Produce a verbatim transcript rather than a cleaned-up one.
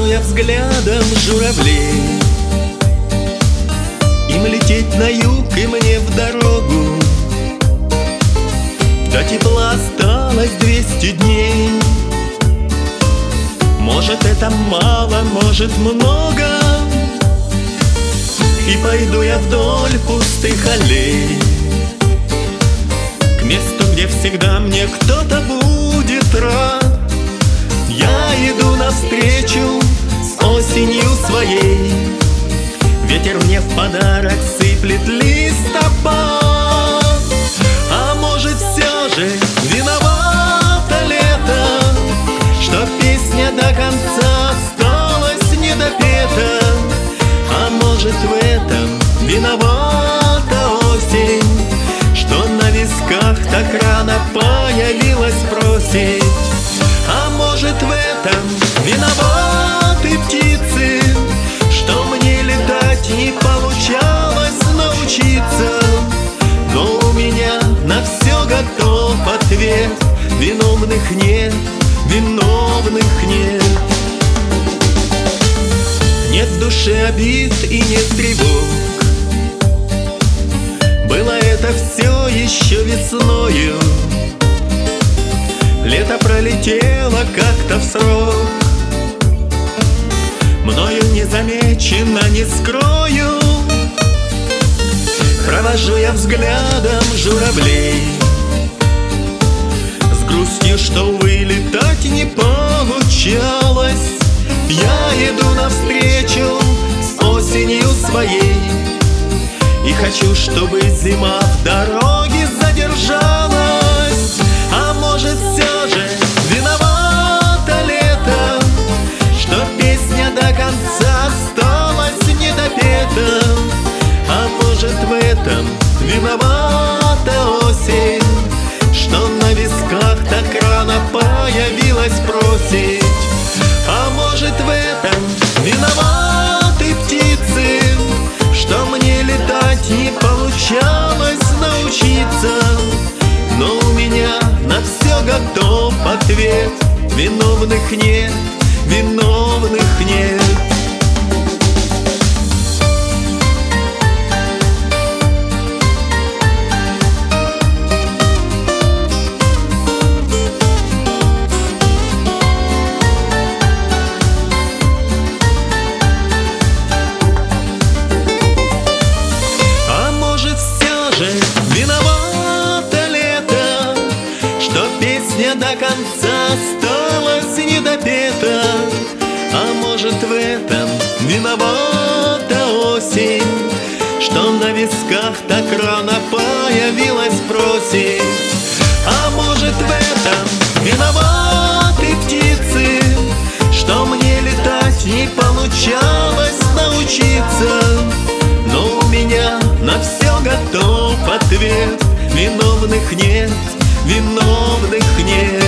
я взглядом журавлей. Им лететь на юг и мне в дорогу. До тепла осталось двести дней. Может, это мало, может, много. И пойду я вдоль пустых аллей к месту, где всегда мне кто-то будет рад. Я иду навстречу с осенью своей. Ветер мне в подарок сыплет листопад. А может, все же виновато лето, что песня до конца осталась недопета. А может, в этом виновата осень, что на висках так рано появилась просить. А может, в этом виноваты птицы, что мне летать не получалось научиться. Но у меня на все готов ответ: виновных нет, виновных нет. Нет в душе обид и нет тревог. Было это все еще весною. Лето пролетело как-то в срок. Мною не замечено, не скрою. Провожу я взглядом журавлей с грустью, что, увы, летать не получалось. Я иду навстречу с осенью своей и хочу, чтобы зима в дороге задержалась. А может, все же виновато лето, что песня до конца осталась недопета. А может, в этом виновата осень, что на висках так рано появилась просить. А может, в этом виноваты птицы, что мне летать не получалось научиться. Но у меня на все готов ответ: виновных нет, виновных нет. Виновато лето, что песня до конца осталась недопета. А может, в этом виновата осень, что на висках так рано появилась просить. А может, в этом виноваты птицы, что мне летать не получалось научиться. Но у меня на все готов ответ: виновных нет, виновных нет.